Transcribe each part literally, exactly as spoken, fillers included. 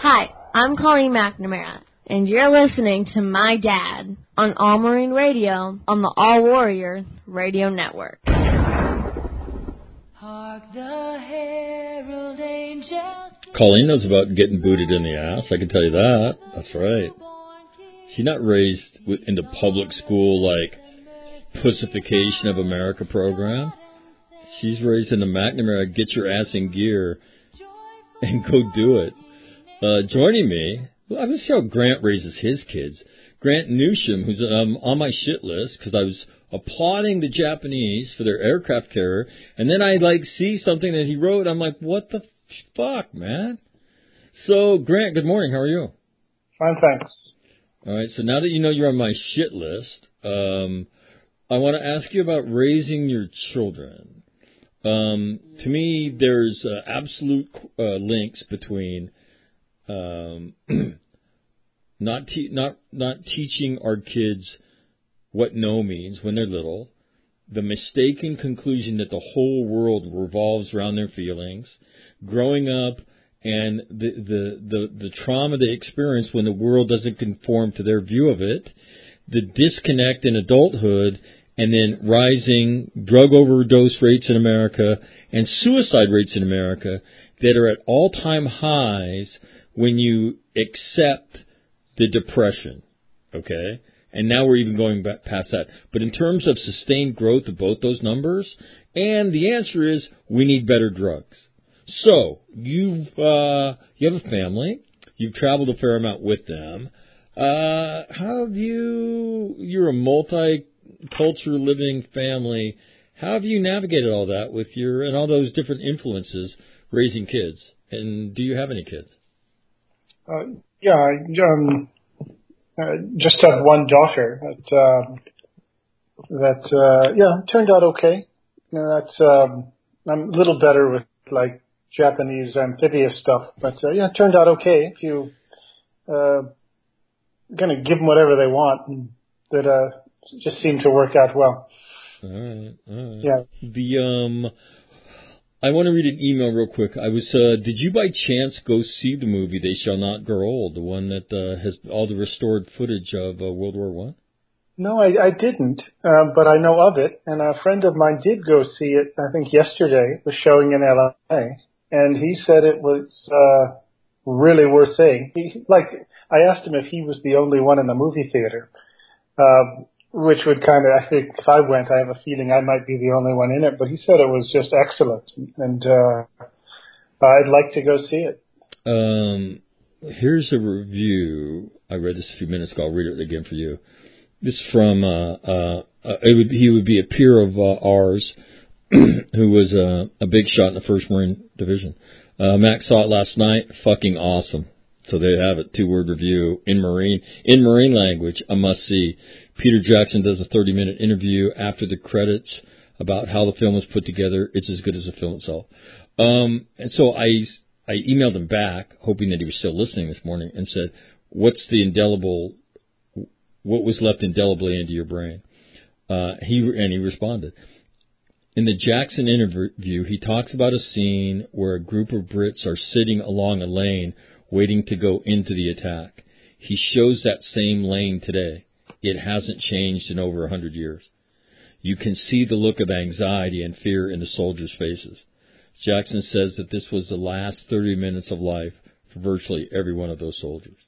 Hi, I'm Colleen McNamara, and you're listening to My Dad on All Marine Radio on the All Warrior Radio Network. Hark the herald angels. Colleen knows about getting booted in the ass, I can tell you that. That's right. She's not raised in the public school, like, pussification of America program. She's raised in the McNamara, get your ass in gear and go do it. Uh, joining me, well, I'm going to see how Grant raises his kids. Grant Newsham, who's um, on my shit list, because I was applauding the Japanese for their aircraft carrier, and then I, like, see something that he wrote, I'm like, what the fuck, man? So, Grant, good morning. How are you? Fine, thanks. All right, so now that you know you're on my shit list, um, I want to ask you about raising your children. Um, to me, there's uh, absolute uh, links between um, not te- not not teaching our kids what no means when they're little, the mistaken conclusion that the whole world revolves around their feelings, growing up, and the the the, the trauma they experience when the world doesn't conform to their view of it, the disconnect in adulthood, and then rising drug overdose rates in America and suicide rates in America that are at all-time highs when you accept the depression, okay? And now we're even going back past that. But in terms of sustained growth of both those numbers, and the answer is we need better drugs. So you've uh, you have a family. You've traveled a fair amount with them. Uh, how have you? You're a multi-culture living family. How have you navigated all that with your and all those different influences raising kids? And do you have any kids? Uh, yeah, I um, uh, just have one daughter. That uh, that uh, yeah turned out okay. You know, that's um, I'm a little better with like Japanese amphibious stuff, but uh, yeah, it turned out okay. If you uh, kind of give them whatever they want, and that uh, just seemed to work out well. All right, all right. Yeah. The um, I want to read an email real quick. I was, uh, did you by chance go see the movie They Shall Not Grow Old, the one that uh, has all the restored footage of uh, World War One? No, I, I didn't, uh, but I know of it, and a friend of mine did go see it. I think yesterday. It was showing in L A, and he said it was uh, really worth seeing. He, like, I asked him if he was the only one in the movie theater. Uh, Which would kind of, I think if I went, I have a feeling I might be the only one in it. But he said it was just excellent, and uh, I'd like to go see it. Um, here's a review. I read this a few minutes ago. I'll read it again for you. This is from, uh, uh, uh, it would, he would be a peer of uh, ours who was uh, a big shot in the first Marine Division. Uh, Max saw it last night. Fucking awesome. So there you have it. Two-word review in Marine, in Marine language, a must-see. Peter Jackson does a thirty-minute interview after the credits about how the film was put together. It's as good as the film itself. Um, and so I, I emailed him back, hoping that he was still listening this morning, and said, what's the indelible, what was left indelibly into your brain? Uh, he and he responded. In the Jackson interview, he talks about a scene where a group of Brits are sitting along a lane waiting to go into the attack. He shows that same lane today. It hasn't changed in over a hundred years. You can see the look of anxiety and fear in the soldiers' faces. Jackson says that this was the last thirty minutes of life for virtually every one of those soldiers.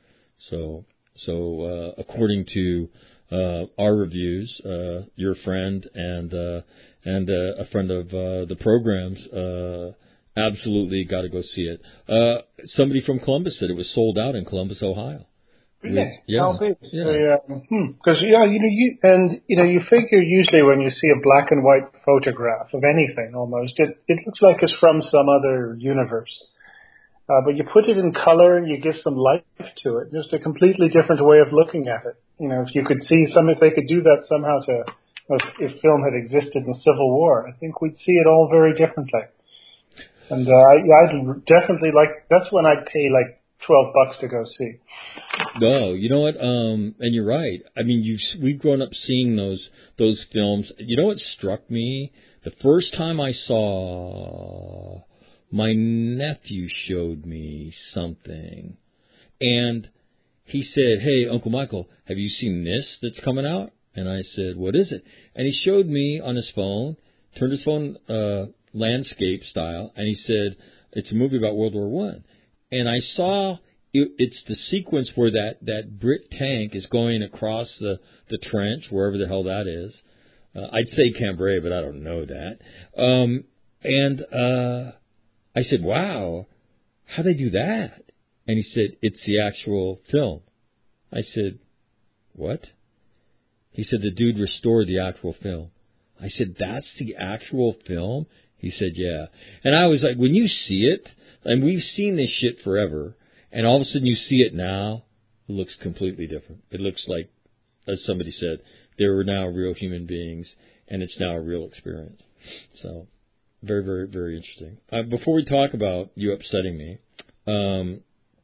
So, so uh, according to uh, our reviews, uh, your friend and uh, and uh, a friend of uh, the program's, uh, absolutely got to go see it. Uh, somebody from Columbus said it was sold out in Columbus, Ohio. Really? Yeah. How big? Yeah. Because hmm. yeah, you know, you and you know, you figure usually when you see a black and white photograph of anything, almost it it looks like it's from some other universe. Uh, but you put it in color and you give some life to it. Just a completely different way of looking at it. You know, if you could see some, if they could do that somehow to, if, if film had existed in the Civil War, I think we'd see it all very differently. And uh, I, I'd definitely like. That's when I'd pay like twelve bucks to go see. No, you know what? Um, and you're right. I mean, you we've grown up seeing those those films. You know what struck me? The first time I saw my nephew showed me something, and he said, hey, Uncle Michael, have you seen this that's coming out? And I said, what is it? And he showed me on his phone, turned his phone uh, landscape style, and he said, it's a movie about World War One. And I saw it, it's the sequence where that, that Brit tank is going across the, the trench, wherever the hell that is. Uh, I'd say Cambrai, but I don't know that. Um, and uh, I said, wow, how'd they do that? And he said, it's the actual film. I said, what? He said, the dude restored the actual film. I said, that's the actual film? He said, yeah. And I was like, when you see it, and we've seen this shit forever, and all of a sudden you see it now, it looks completely different. It looks like, as somebody said, there are now real human beings, and it's now a real experience. So, very, very, very interesting. Uh, before we talk about you upsetting me, um,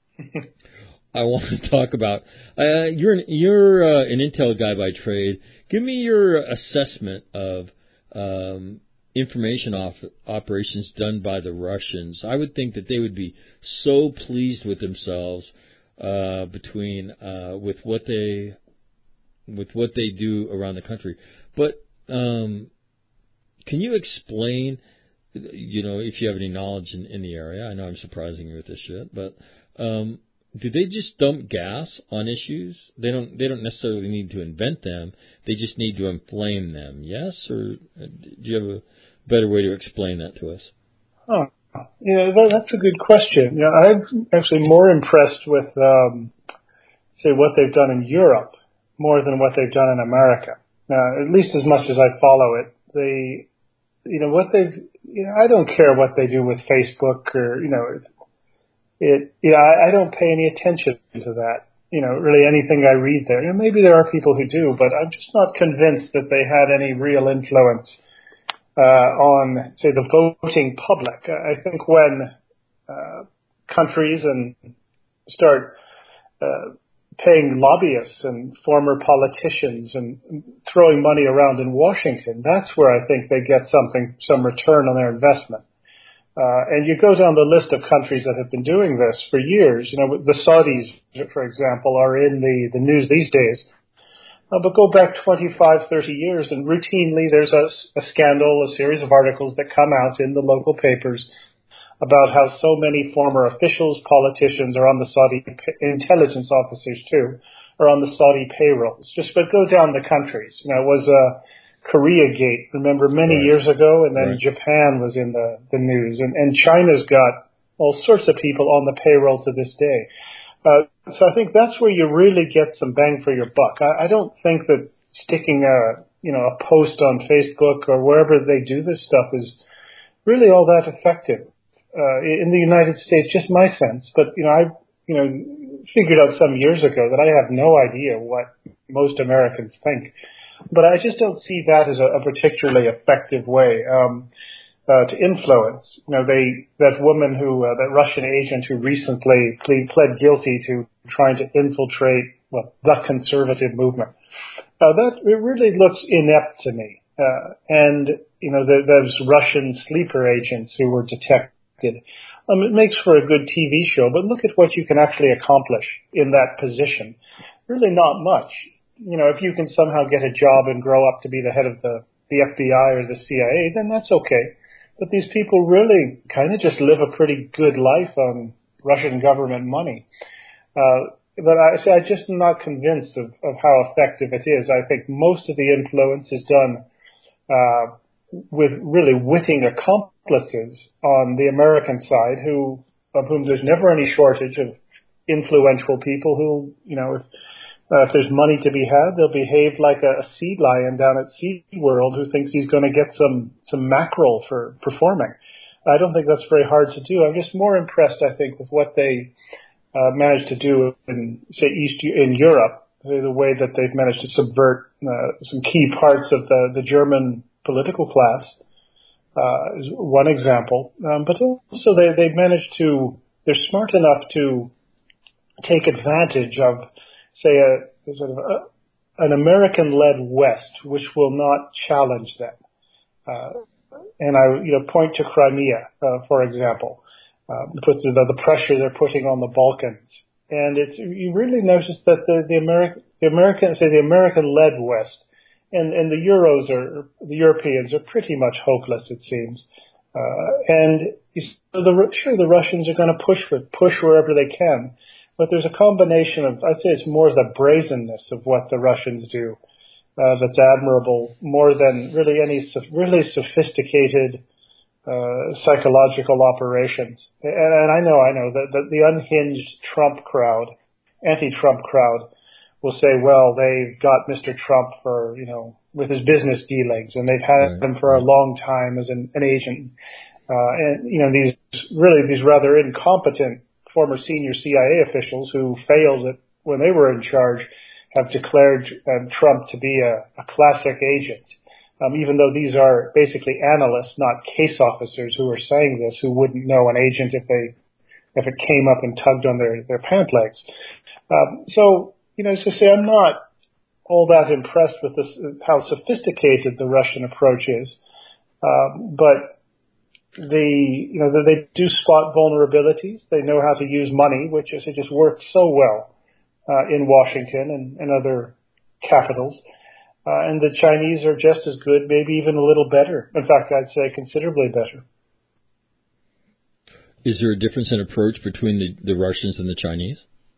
I want to talk about, uh, you're an, you're uh, an intel guy by trade. Give me your assessment of um, information off, operations done by the Russians. I would think that they would be so pleased with themselves uh, between uh, with what they with what they do around the country. But um, can you explain, you know, if you have any knowledge in, in the area? I know I'm surprising you with this shit, but um, do they just dump gas on issues? They don't. They don't necessarily need to invent them. They just need to inflame them. Yes, or do you have a better way to explain that to us? Oh, yeah, that, that's a good question. Yeah, I'm actually more impressed with, um, say, what they've done in Europe more than what they've done in America. Now, at least as much as I follow it, they, you know, what they've. You know, I don't care what they do with Facebook or, you know. It's, It, yeah, I, I don't pay any attention to that. You know, really anything I read there. You know, maybe there are people who do, but I'm just not convinced that they had any real influence uh, on, say, the voting public. I think when uh, countries and start uh, paying lobbyists and former politicians and throwing money around in Washington, that's where I think they get something, some return on their investment. Uh, and you go down the list of countries that have been doing this for years. You know, the Saudis, for example, are in the, the news these days. Uh, but go back twenty-five, thirty years, and routinely there's a, a scandal, a series of articles that come out in the local papers about how so many former officials, politicians are on the Saudi, intelligence officers too, are on the Saudi payrolls. Just but go down the countries. You know, it was a... Uh, Koreagate, remember, many right. years ago, and then right. Japan was in the, the news, and, and China's got all sorts of people on the payroll to this day. Uh, so I think that's where you really get some bang for your buck. I, I don't think that sticking a, you know, a post on Facebook or wherever they do this stuff is really all that effective. Uh, in the United States, just my sense, but, you know, I, you know, figured out some years ago that I have no idea what most Americans think. But I just don't see that as a, a particularly effective way um, uh, to influence. You know, they that woman who, uh, that Russian agent who recently ple- pled guilty to trying to infiltrate, well, the conservative movement. Uh, that it really looks inept to me. Uh, and you know, the, those Russian sleeper agents who were detected. Um, it makes for a good T V show, but look at what you can actually accomplish in that position. Really, not much. You know, if you can somehow get a job and grow up to be the head of the, the F B I or the C I A, then that's okay. But these people really kind of just live a pretty good life on Russian government money. Uh, but I say I just am not convinced of, of how effective it is. I think most of the influence is done uh, with really witting accomplices on the American side, who of whom there's never any shortage of influential people who, you know, if Uh, if there's money to be had, they'll behave like a, a sea lion down at SeaWorld who thinks he's going to get some, some mackerel for performing. I don't think that's very hard to do. I'm just more impressed, I think, with what they uh, managed to do in, say, East in Europe, the way that they've managed to subvert uh, some key parts of the, the German political class uh, is one example. Um, but also they, they've managed to, they're smart enough to take advantage of, say, a, a sort of a, an American-led West, which will not challenge them. Uh, and I, you know, point to Crimea, uh, for example, uh, put the, the pressure they're putting on the Balkans, and it's you really notice that the the American, the American, say the American-led West, and and the Euros are the Europeans are pretty much hopeless, it seems, uh, and so the sure the Russians are going to push for push wherever they can, but there's a combination of I'd say it's more the brazenness of what the Russians do. Uh, that's admirable, more than really any really sophisticated uh, psychological operations. And, and I know, I know that, that the unhinged Trump crowd, anti-Trump crowd, will say, well, they've got Mister Trump for, you know, with his business dealings, and they've had him for a long time as an, an agent. Uh, and, you know, these really these rather incompetent former senior C I A officials who failed at, when they were in charge have declared um, Trump to be a, a classic agent, um, even though these are basically analysts, not case officers who are saying this, who wouldn't know an agent if they if it came up and tugged on their, their pant legs. Um, so, you know, to say I'm not all that impressed with this, how sophisticated the Russian approach is, um, but the you know they do spot vulnerabilities. They know how to use money, which is it just worked so well. Uh, in Washington and, and other capitals. Uh, and the Chinese are just as good, maybe even a little better. In fact, I'd say considerably better. Is there a difference in approach between the, the Russians and the Chinese?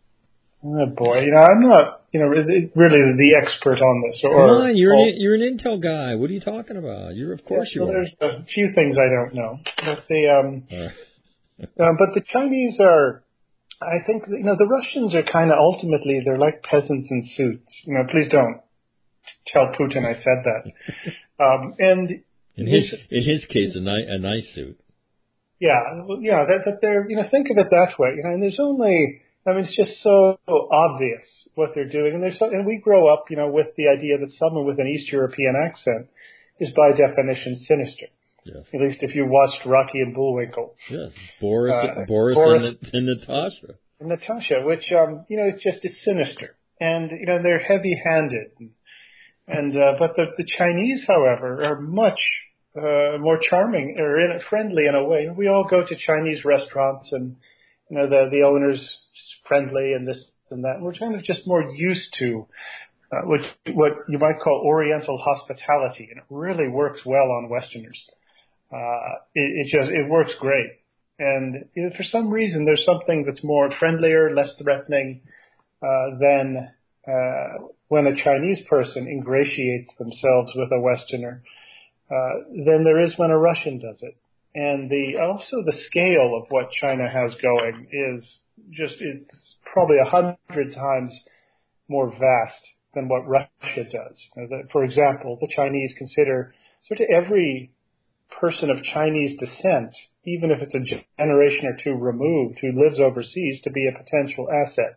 Oh boy, you know, I'm not, you know, really, really the expert on this. Or, Come on, you're, or, an, you're an intel guy. What are you talking about? You're, of course yeah, you well, are. There's a few things I don't know. But, the, um, uh. uh, but the Chinese are, I think, you know, the Russians are kind of ultimately, they're like peasants in suits. You know, please don't tell Putin I said that. Um, and in his in his case, a nice a nice suit. Yeah, yeah, that, that they're, you know, think of it that way. You know, and there's only, I mean, it's just so obvious what they're doing. And there's so, and we grow up, you know, with the idea that someone with an East European accent is by definition sinister. Yes. At least if you watched Rocky and Bullwinkle. Yes, Boris, uh, Boris, Boris and, and Natasha. And Natasha, which um, you know, it's just it's sinister, and you know they're heavy-handed, and, and uh, but the the Chinese, however, are much uh, more charming or in, friendly in a way. We all go to Chinese restaurants, and you know the the owner's friendly and this and that. We're kind of just more used to uh, what what you might call Oriental hospitality, and it really works well on Westerners. Uh, it, it just, it works great. And you know, for some reason, there's something that's more friendlier, less threatening, uh, than, uh, when a Chinese person ingratiates themselves with a Westerner, uh, than there is when a Russian does it. And the, also the scale of what China has going is just, it's probably a hundred times more vast than what Russia does. You know, the, for example, the Chinese consider sort of every person of Chinese descent, even if it's a generation or two removed, who lives overseas, to be a potential asset.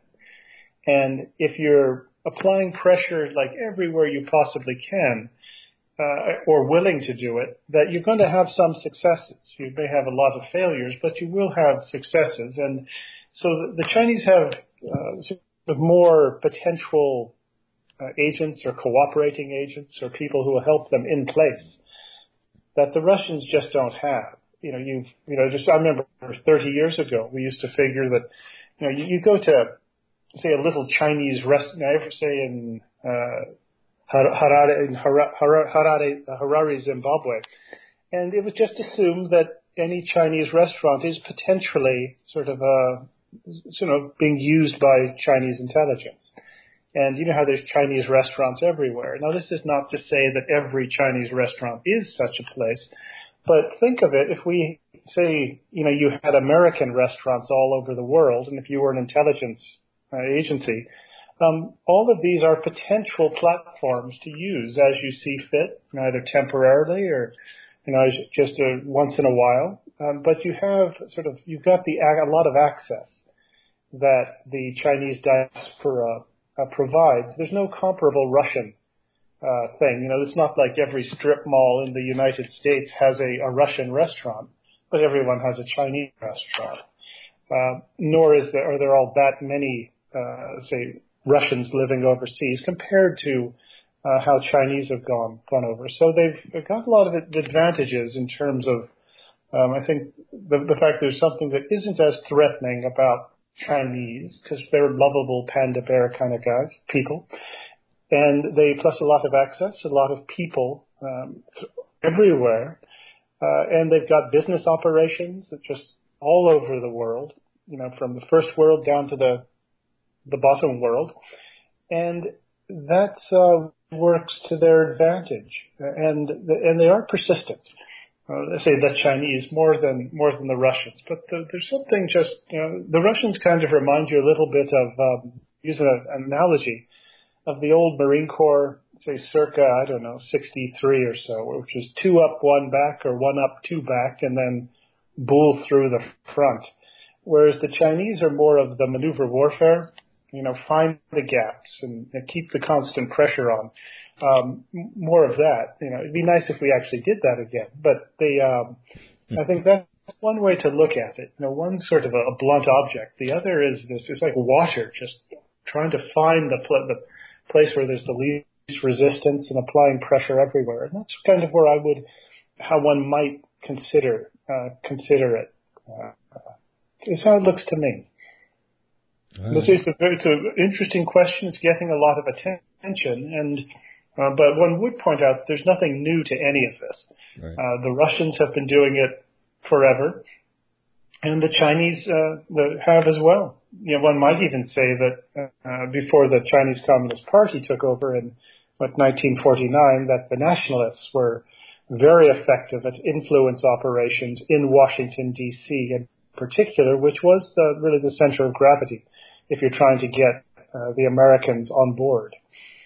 And if you're applying pressure like everywhere you possibly can, uh, or willing to do it, that you're going to have some successes. You may have a lot of failures, but you will have successes. And so the Chinese have uh, sort of more potential uh, agents or cooperating agents or people who will help them in place that the Russians just don't have. You know, you you know, just I remember thirty years ago, we used to figure that, you know, you, you go to, say, a little Chinese restaurant, I ever say in uh, Harare, in Harare, Harare, Harare, Zimbabwe, and it was just assumed that any Chinese restaurant is potentially sort of, uh, you know, being used by Chinese intelligence. And you know how there's Chinese restaurants everywhere. Now, this is not to say that every Chinese restaurant is such a place, but think of it, if we say, you know, you had American restaurants all over the world, and if you were an intelligence uh, agency, um, all of these are potential platforms to use as you see fit, either temporarily or, you know, just a, once in a while. Um, but you have sort of, you've got the a lot of access that the Chinese diaspora Uh, provides. There's no comparable Russian uh, thing. You know, it's not like every strip mall in the United States has a, a Russian restaurant, but everyone has a Chinese restaurant. Uh, nor is there are there all that many, uh, say, Russians living overseas compared to uh, how Chinese have gone gone over. So they've got a lot of advantages in terms of, um, I think, the, the fact there's something that isn't as threatening about Chinese, because they're lovable panda bear kind of guys, people. And they, plus a lot of access, a lot of people um, everywhere. Uh, and they've got business operations that just all over the world, you know, from the first world down to the the bottom world. And that uh, works to their advantage. And and they are persistent. Uh, let's say the Chinese more than more than the Russians. But the, there's something just, you know, the Russians kind of remind you a little bit of, um, using a, an analogy, of the old Marine Corps, say circa, I don't know, sixty-three or so, which is two up, one back, or one up, two back, and then bull through the front. Whereas the Chinese are more of the maneuver warfare, you know, find the gaps and, and keep the constant pressure on. Um, more of that. You know, it'd be nice if we actually did that again. But they, um, I think that's one way to look at it. You know, one sort of a, a blunt object. The other is this, it's like water, just trying to find the, pl- the place where there's the least resistance and applying pressure everywhere. And that's kind of where I would, how one might consider, uh, consider it. Uh, it's how it looks to me. Right. It's, a, it's an interesting question. It's getting a lot of attention, and uh, but one would point out there's nothing new to any of this. Right. Uh, the Russians have been doing it forever, and the Chinese uh, the, have as well. You know, one might even say that uh, before the Chinese Communist Party took over in what, nineteen forty-nine, that the nationalists were very effective at influence operations in Washington, D C in particular, which was the, really the center of gravity if you're trying to get uh, the Americans on board.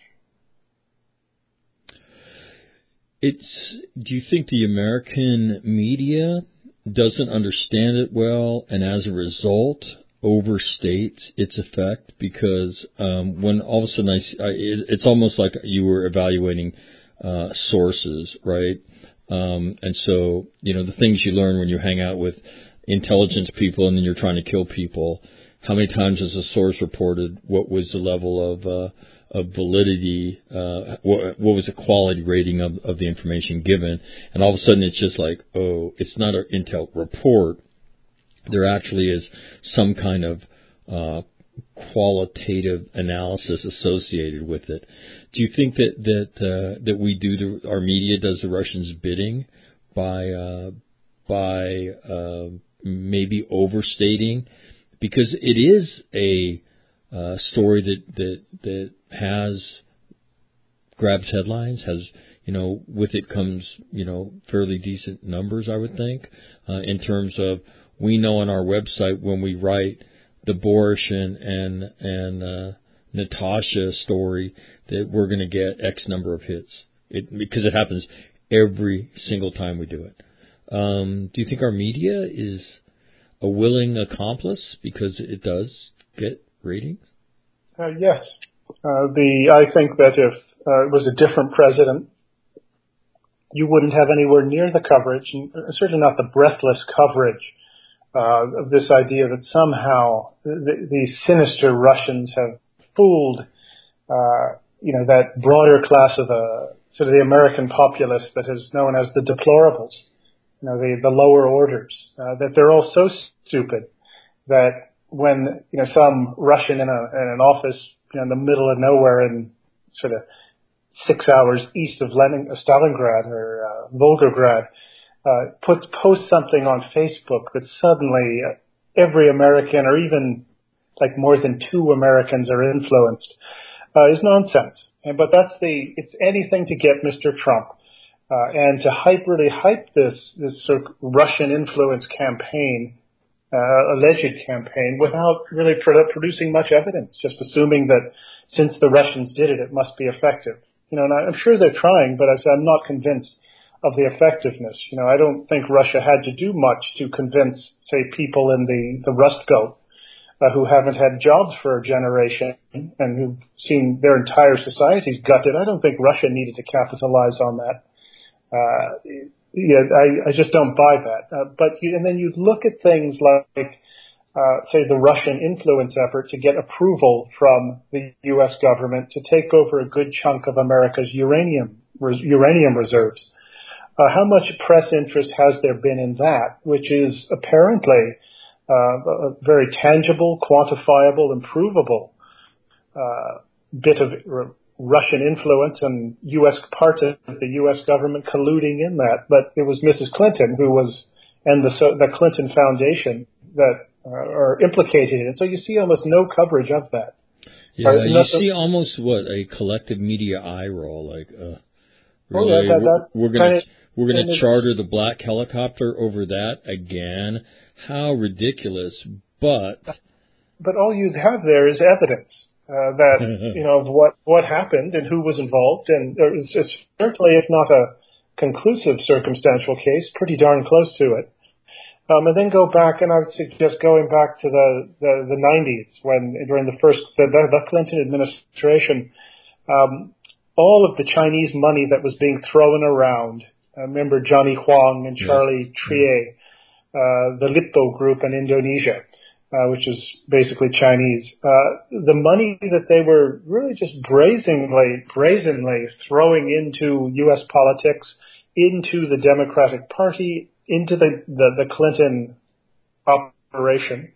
It's. Do you think the American media doesn't understand it well, and as a result overstates its effect? Because um, when all of a sudden I, I, it's almost like you were evaluating uh, sources, right? Um, and so, you know, the things you learn when you hang out with intelligence people and then you're trying to kill people. How many times has a source reported what was the level of uh, of validity, uh, what, what was the quality rating of, of the information given? And all of a sudden it's just like, oh, it's not an intel report. There actually is some kind of uh, qualitative analysis associated with it. Do you think that that uh, that we do the, our media does the Russians' bidding by uh, by uh, maybe overstating? Because it is a uh, story that, that that has grabs headlines, has, you know, with it comes, you know, fairly decent numbers, I would think, uh, in terms of, we know on our website when we write the Boris and and, and uh, Natasha story that we're going to get X number of hits, it, because it happens every single time we do it. Um, do you think our media is a willing accomplice because it does get ratings? Uh, yes. Uh, the I think that if uh, it was a different president, you wouldn't have anywhere near the coverage, and certainly not the breathless coverage uh, of this idea that somehow th- these sinister Russians have fooled, uh, you know, that broader class of the sort of the American populace that is known as the deplorables. You know, the, the lower orders, uh, that they're all so stupid that when, you know, some Russian in, a, in an office, you know, in the middle of nowhere in sort of six hours east of Lenin, uh, Stalingrad or uh, Volgograd, uh, puts, posts something on Facebook that suddenly uh, every American or even like more than two Americans are influenced, uh, is nonsense. And, but that's the, it's anything to get Mister Trump. Uh, and to hype, really hype this, this sort of Russian influence campaign, uh, alleged campaign, without really produ- producing much evidence, just assuming that since the Russians did it, it must be effective. You know, and I'm sure they're trying, but I'm not convinced of the effectiveness. You know, I don't think Russia had to do much to convince, say, people in the, the Rust Belt, uh, who haven't had jobs for a generation and who've seen their entire societies gutted. I don't think Russia needed to capitalize on that. Uh, yeah, I, I just don't buy that. Uh, but you, and then you look at things like uh, say, the Russian influence effort to get approval from the U S government to take over a good chunk of America's uranium res- uranium reserves. Uh, how much press interest has there been in that, which is apparently uh, a very tangible, quantifiable, improvable uh, bit of r- Russian influence and U S part of the U S government colluding in that. But it was Missus Clinton who was, and the, so, the Clinton Foundation that uh, are implicated in it. So you see almost no coverage of that. Yeah, or, you see almost what a collective media eye roll, like uh, really, oh yeah, that, that we're, we're going to we're going to charter the black helicopter over that again. How ridiculous! But but all you have there is evidence. Uh, that, you know, of what, what happened and who was involved. And it's, it's certainly, if not a conclusive circumstantial case, pretty darn close to it. Um, and then go back, and I would suggest going back to the, the, the nineties when, during the first, the, the Clinton administration, um, all of the Chinese money that was being thrown around, I remember Johnny Huang and Charlie yes. Trier, uh, the Lippo Group in Indonesia, Uh, which is basically Chinese. Uh, the money that they were really just brazenly, brazenly throwing into U S politics, into the Democratic Party, into the, the, the Clinton operation.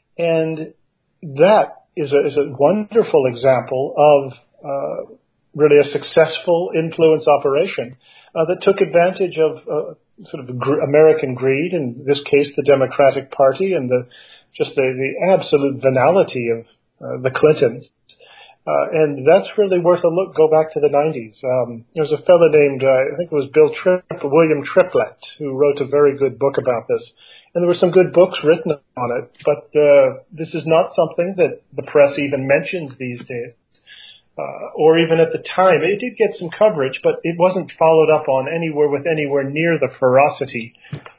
And that is a, is a wonderful example of uh, really a successful influence operation uh, that took advantage of uh, sort of gr- American greed, in this case the Democratic Party, and the just the, the absolute venality of uh, the Clintons. Uh, and that's really worth a look. Go back to the nineties. Um, there's a fellow named, uh, I think it was Bill Tripp, William Triplett, who wrote a very good book about this. And there were some good books written on it, but uh, this is not something that the press even mentions these days. Uh, or even at the time. It did get some coverage, but it wasn't followed up on anywhere with anywhere near the ferocity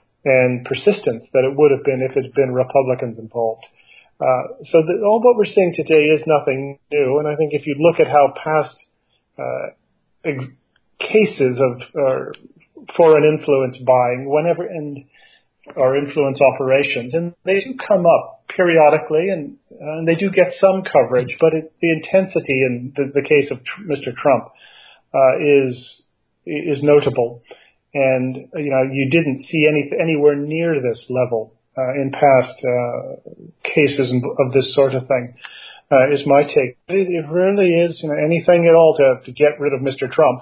and persistence that it would have been if it had been Republicans involved. Uh, so the, all what we're seeing today is nothing new, and I think if you look at how past uh, ex- cases of uh, foreign influence buying, whenever and or influence operations, and they do come up periodically, and, uh, and they do get some coverage, but it, the intensity in the, the case of tr- Mister Trump uh, is is notable. And, you know, you didn't see any, anywhere near this level uh, in past uh, cases of this sort of thing, uh, is my take. It, it really is, you know, anything at all to, to get rid of Mister Trump.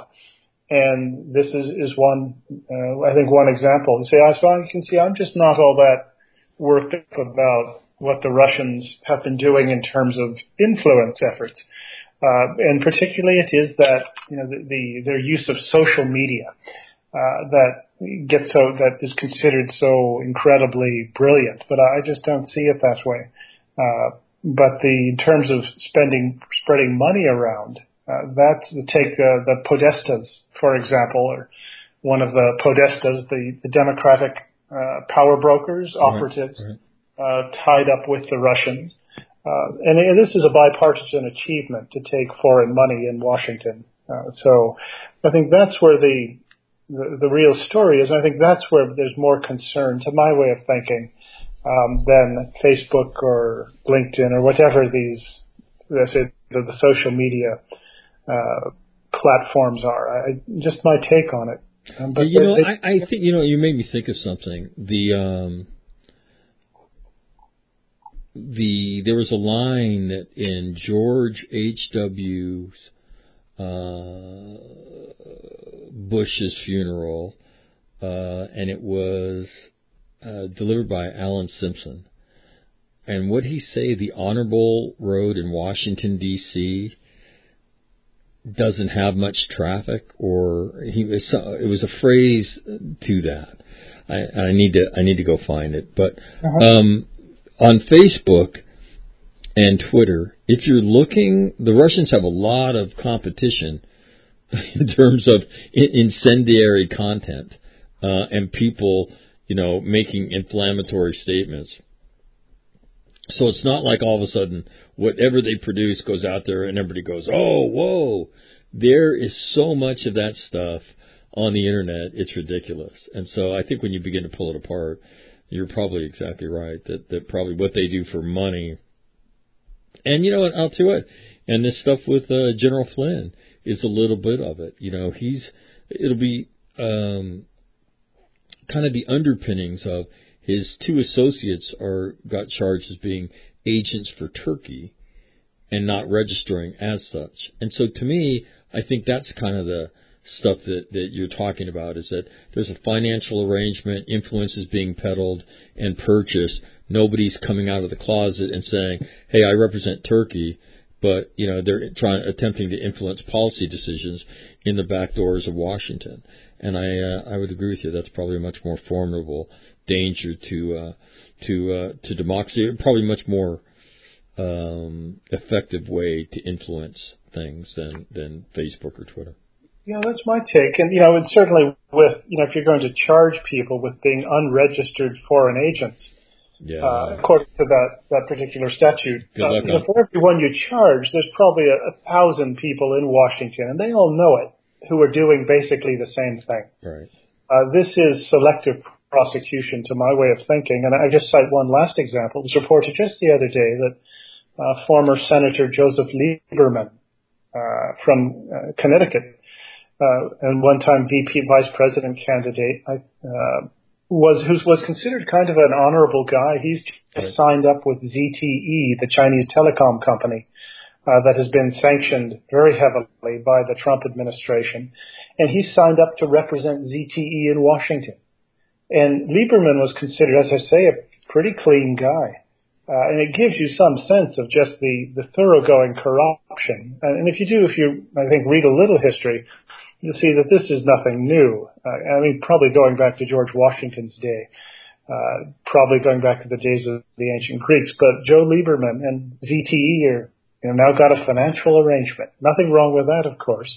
And this is, is one, uh, I think, one example. So, so you can see I'm just not all that worked up about what the Russians have been doing in terms of influence efforts. Uh, and particularly it is that, you know, the, the their use of social media. Uh, that gets so that is considered so incredibly brilliant, but I just don't see it that way. Uh, but the in terms of spending spreading money around, uh, that's take uh, the Podestas, for example, or one of the Podestas, the, the Democratic uh, power brokers, operatives, right, right. Uh, tied up with the Russians, uh, and, and this is a bipartisan achievement to take foreign money in Washington. Uh, so I think that's where the The, the real story is, and I think that's where there's more concern, to my way of thinking, um, than Facebook or LinkedIn or whatever these, let's say, the, the social media uh, platforms are. I, just my take on it. Um, but you they, know, they, I, I think you know, you made me think of something. The um, the there was a line that in George H W Uh, Bush's funeral, uh, and it was uh, delivered by Alan Simpson. And what he say, the Honorable Road in Washington D C doesn't have much traffic, or he was, it was a phrase to that. I, I need to I need to go find it. But uh-huh. um, on Facebook and Twitter, if you're looking, the Russians have a lot of competition in terms of incendiary content uh, and people, you know, making inflammatory statements. So it's not like all of a sudden whatever they produce goes out there and everybody goes, oh, whoa. There is so much of that stuff on the Internet, it's ridiculous. And so I think when you begin to pull it apart, You're probably exactly right that, that probably what they do for money. And you know what? I'll tell you what. And this stuff with uh, General Flynn is a little bit of it. You know, he's it'll be um, kind of the underpinnings of his two associates are got charged as being agents for Turkey and not registering as such. And so to me, I think that's kind of the stuff that, that you're talking about, is that there's a financial arrangement, influence is being peddled and purchased. Nobody's coming out of the closet and saying, hey, I represent Turkey, but, you know, they're trying, attempting to influence policy decisions in the back doors of Washington. And I, uh, I would agree with you. That's probably a much more formidable danger to, uh, to, uh, to democracy, probably much more, um, effective way to influence things than, than Facebook or Twitter. Yeah, that's my take. And, you know, and certainly with, you know, if you're going to charge people with being unregistered foreign agents, yeah. uh, according to that, that particular statute, Good uh, luck you know, on. for every one you charge, there's probably a, a thousand people in Washington, and they all know it, who are doing basically the same thing. Right. Uh, this is selective prosecution to my way of thinking. And I just cite one last example. It was reported just the other day that uh, former Senator Joseph Lieberman uh, from uh, Connecticut, uh, and one-time V P vice president candidate, I, uh, was who was considered kind of an honorable guy. He's just signed up with Z T E, the Chinese telecom company, uh, that has been sanctioned very heavily by the Trump administration. And he signed up to represent Z T E in Washington. And Lieberman was considered, as I say, a pretty clean guy. Uh, and it gives you some sense of just the, the thoroughgoing corruption. And if you do, if you, I think, read a little history, you'll see that this is nothing new. Uh, I mean, probably going back to George Washington's day, uh, probably going back to the days of the ancient Greeks. But Joe Lieberman and Z T E are, you know, now got a financial arrangement. Nothing wrong with that, of course.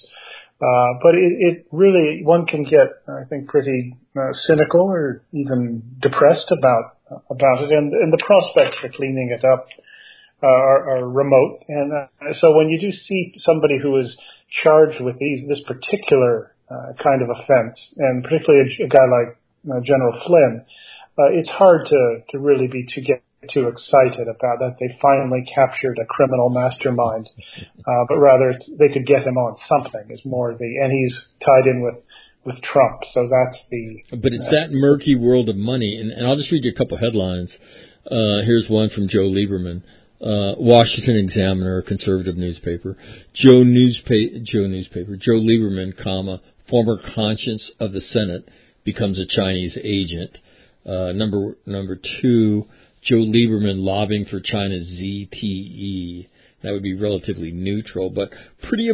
Uh, but it, it really, one can get, I think, pretty uh, cynical or even depressed about about it, and, and the prospects for cleaning it up uh, are, are remote. And uh, so when you do see somebody who is charged with these this particular uh, kind of offense, and particularly a, a guy like uh, General Flynn, uh, it's hard to, to really be too get too excited about that they finally captured a criminal mastermind, uh, but rather it's, they could get him on something is more the, and he's tied in with, with Trump. So that's the, but it's uh, that murky world of money. And, and I'll just read you a couple headlines. Uh, here's one from Joe Lieberman, uh, Washington Examiner, a conservative newspaper. Joe newspaper, Joe newspaper, Joe Lieberman, comma, former conscience of the Senate becomes a Chinese agent. Uh, number, number two, Joe Lieberman lobbying for China's Z T E. That would be relatively neutral, but pretty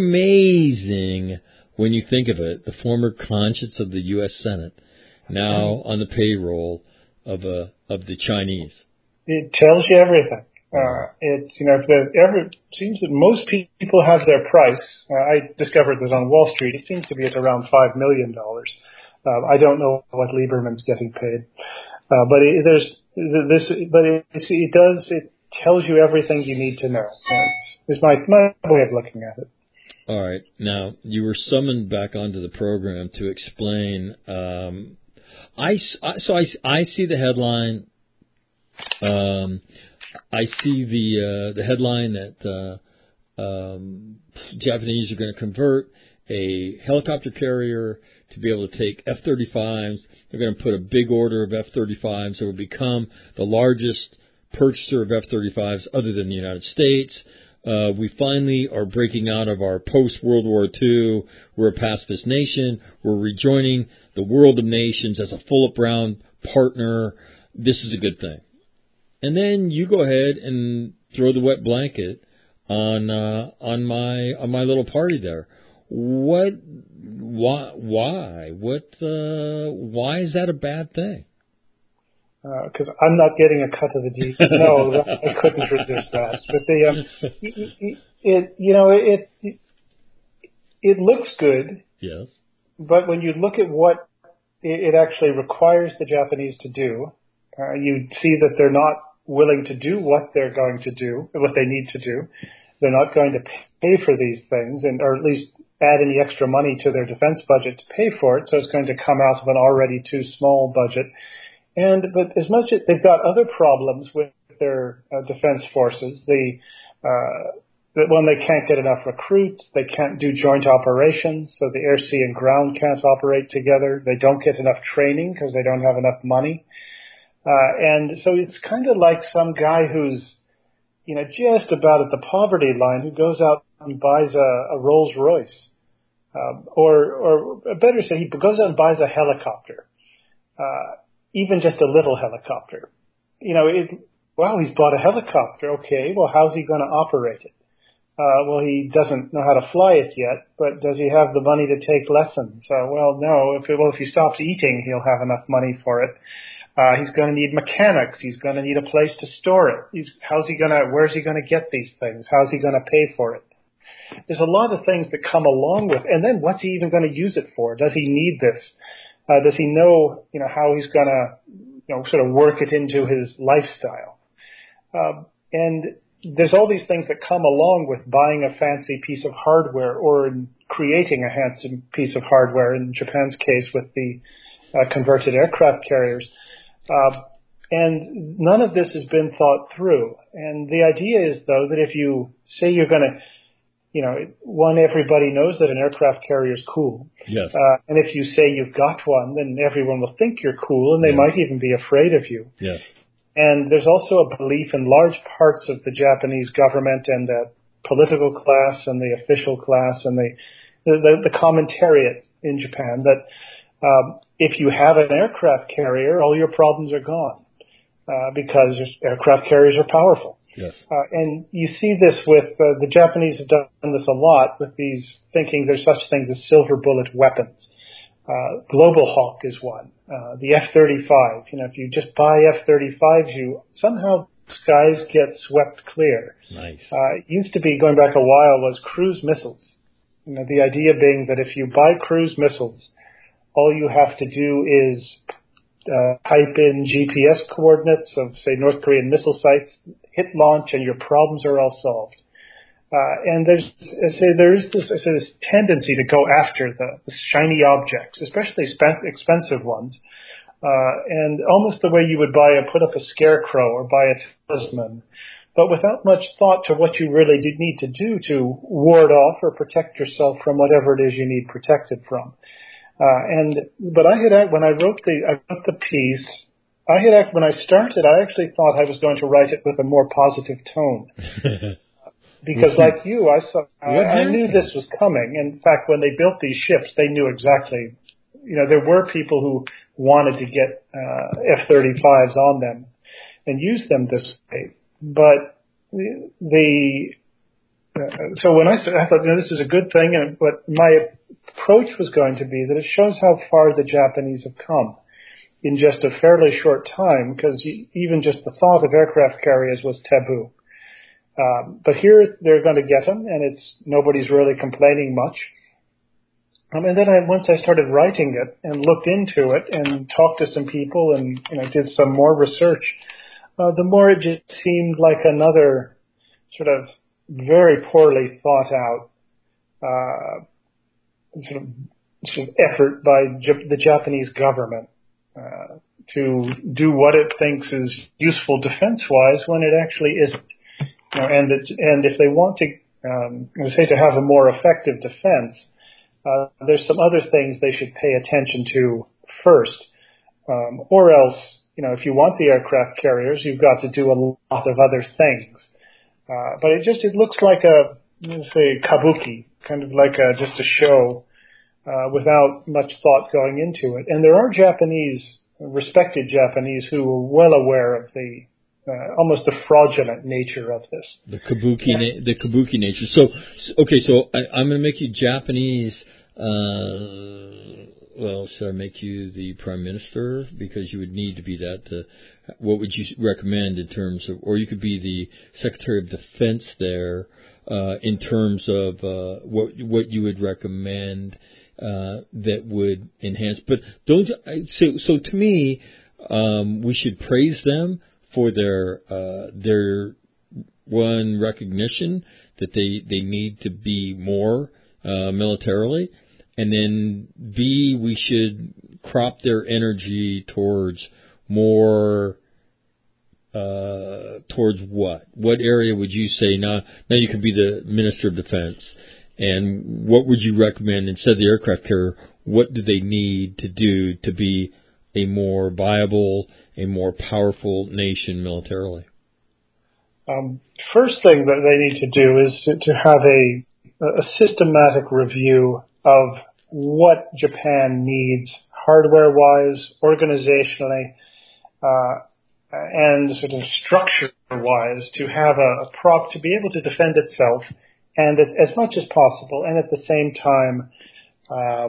amazing when you think of it. The former conscience of the U S Senate now on the payroll of a of the Chinese. It tells you everything. Uh, it's, you know, if there ever it seems that most people have their price. Uh, I discovered this on Wall Street. It seems to be at around five million dollars. Uh, I don't know what Lieberman's getting paid. Uh, but it, there's this, but it, it does, it tells you everything you need to know. It's, it's my, my way of looking at it. All right. Now, you were summoned back onto the program to explain, um, I, so I, I see the headline, um, I see the, uh, the headline that, uh, um, Japanese are going to convert a helicopter carrier to be able to take F thirty-fives. They're going to put a big order of F thirty-fives. It will become the largest purchaser of F thirty-fives other than the United States. Uh, we finally are breaking out of our post-World War Two. We're a pacifist nation. We're rejoining the world of nations as a Philip Brown partner. This is a good thing. And then you go ahead and throw the wet blanket on uh, on my on my little party there. What? Why? Why? What? Uh, why is that a bad thing? Because uh, I'm not getting a cut of the deal. No, I couldn't resist that. But the um, it, it, you know, it, it it looks good. Yes. But when you look at what it, it actually requires the Japanese to do, uh, you see that they're not willing to do what they're going to do, what they need to do. They're not going to pay for these things, and or at least add any extra money to their defense budget to pay for it, so it's going to come out of an already too small budget. and but as much as they've got other problems with their uh, defense forces, the uh, that when they can't get enough recruits, they can't do joint operations, so the air, sea, and ground can't operate together. They don't get enough training because they don't have enough money. Uh, and so it's kind of like some guy who's, you know, just about at the poverty line who goes out and buys a, a Rolls Royce. Um, or, or better say, he goes out and buys a helicopter, uh, even just a little helicopter. You know, it, well, he's bought a helicopter. Okay, well, how's he going to operate it? Uh, well, he doesn't know how to fly it yet, but does he have the money to take lessons? Uh, well, no. If it, well, if he stops eating, he'll have enough money for it. Uh, he's going to need mechanics. He's going to need a place to store it. He's, how's he going to, where's he going to get these things? How's he going to pay for it? There's a lot of things that come along with, and then what's he even going to use it for? Does he need this? Uh, does he know, you know, how he's going to, you know, sort of work it into his lifestyle? Um, and there's all these things that come along with buying a fancy piece of hardware or in creating a handsome piece of hardware, in Japan's case with the uh, converted aircraft carriers. Uh, and none of this has been thought through. And the idea is, though, that if you say you're going to, you know, one, everybody knows that an aircraft carrier is cool. Yes. Uh, and if you say you've got one, then everyone will think you're cool, and they yeah. might even be afraid of you. Yes. And there's also a belief in large parts of the Japanese government and the political class and the official class and the the, the commentariat in Japan that um, if you have an aircraft carrier, all your problems are gone uh, because aircraft carriers are powerful. Yes. Uh, and you see this with uh, the Japanese have done this a lot with these thinking there's such things as silver bullet weapons. Uh, Global Hawk is one. Uh, the F thirty-five. You know, if you just buy F thirty-fives, you somehow skies get swept clear. Nice. Uh, it used to be, going back a while, was cruise missiles. You know, the idea being that if you buy cruise missiles, all you have to do is uh, type in G P S coordinates of, say, North Korean missile sites, hit launch, and your problems are all solved. Uh, and there's, I say, there is this, I say, this tendency to go after the, the shiny objects, especially expensive ones, uh, and almost the way you would buy a, put up a scarecrow or buy a talisman, but without much thought to what you really did need to do to ward off or protect yourself from whatever it is you need protected from. Uh, and, but I had, when I wrote the, I wrote the piece, I had, when I started, I actually thought I was going to write it with a more positive tone. Because like you, I saw, I, I knew this was coming. In fact, when they built these ships, they knew exactly, you know, there were people who wanted to get uh, F thirty-fives on them and use them this way. But the, the uh, so when I, I thought, you know, this is a good thing, and but my approach was going to be that it shows how far the Japanese have come in just a fairly short time, because even just the thought of aircraft carriers was taboo. Um, but here they're going to get them, and it's nobody's really complaining much. Um, and then I, once I started writing it and looked into it and talked to some people and you know did some more research, uh, the more it just seemed like another sort of very poorly thought out uh, sort of, sort of effort by J- the Japanese government uh, to do what it thinks is useful defense-wise when it actually isn't. You know, and it, and if they want to, um, say, to have a more effective defense, uh, there's some other things they should pay attention to first, um, or else, you know, if you want the aircraft carriers, you've got to do a lot of other things. Uh, but it just it looks like a, let's say, kabuki, kind of like a, just a show uh, without much thought going into it. And there are Japanese, respected Japanese, who are well aware of the Uh, almost the fraudulent nature of this. The kabuki, yeah. na- the kabuki nature. So, okay, so I, I'm going to make you Japanese. Uh, well, should I make you the prime minister? Because you would need to be that. To, what would you recommend in terms of, or you could be the Secretary of Defense there uh, in terms of uh, what what you would recommend uh, that would enhance. But don't. So, so to me, um, we should praise them for their uh, their one recognition that they, they need to be more uh, militarily, and then B, we should crop their energy towards more uh, towards what? What area would you say, now, now you could be the Minister of Defense, and what would you recommend instead of the aircraft carrier? What do they need to do to be a more viable, a more powerful nation militarily? Um, first thing that they need to do is to, to have a, a systematic review of what Japan needs hardware-wise, organizationally, uh, and sort of structure-wise to have a, a prop to be able to defend itself and it, as much as possible, and at the same time uh,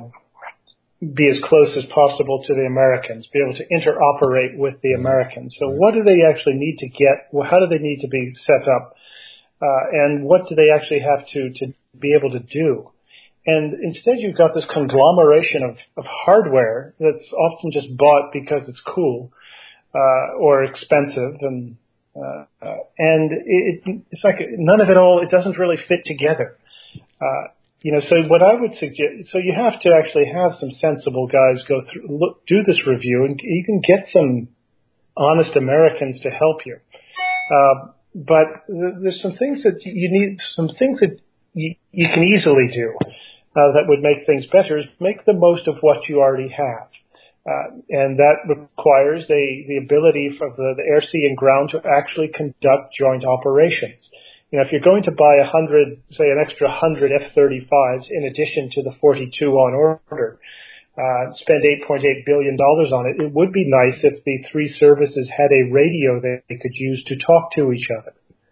be as close as possible to the Americans, be able to interoperate with the Americans. So what do they actually need to get? Well, how do they need to be set up? Uh, and what do they actually have to, to be able to do? And instead you've got this conglomeration of, of hardware that's often just bought because it's cool uh, or expensive. And uh, uh, and it, it's like none of it all, it doesn't really fit together. Uh, You know, so what I would suggest, so you have to actually have some sensible guys go through, look, do this review, and you can get some honest Americans to help you. Uh, but there's some things that you need, some things that you, you can easily do uh, that would make things better. Is make the most of what you already have, uh, and that requires the the ability for the, the air, sea, and ground to actually conduct joint operations. You know, if you're going to buy a hundred, say an extra hundred F thirty-fives in addition to the forty-two on order, uh, spend eight point eight billion dollars on it, it would be nice if the three services had a radio that they could use to talk to each other.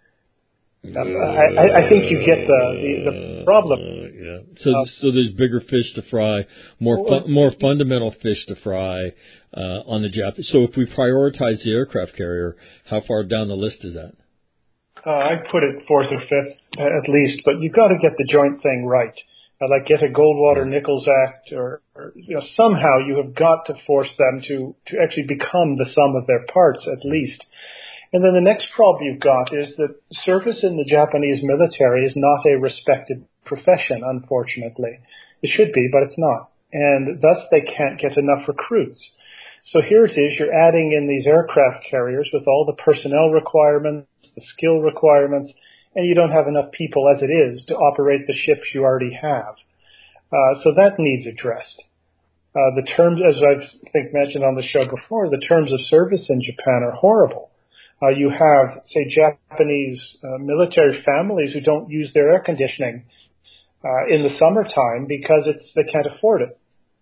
Um, I, I think you get the, the, the problem. Uh, yeah. So, uh, so there's bigger fish to fry, more fu- more fundamental fish to fry uh, on the Jap. So if we prioritize the aircraft carrier, how far down the list is that? Uh, I'd put it fourth or fifth at least, but you've got to get the joint thing right. Uh, like get a Goldwater-Nichols Act, or, or you know, somehow you have got to force them to, to actually become the sum of their parts at least. And then the next problem you've got is that service in the Japanese military is not a respected profession, unfortunately. It should be, but it's not. And thus they can't get enough recruits. So here it is, you're adding in these aircraft carriers with all the personnel requirements, the skill requirements, and you don't have enough people as it is to operate the ships you already have. Uh, so that needs addressed. Uh, the terms, as I've I think mentioned on the show before, the terms of service in Japan are horrible. Uh, you have, say, Japanese uh, military families who don't use their air conditioning uh, in the summertime because it's they can't afford it.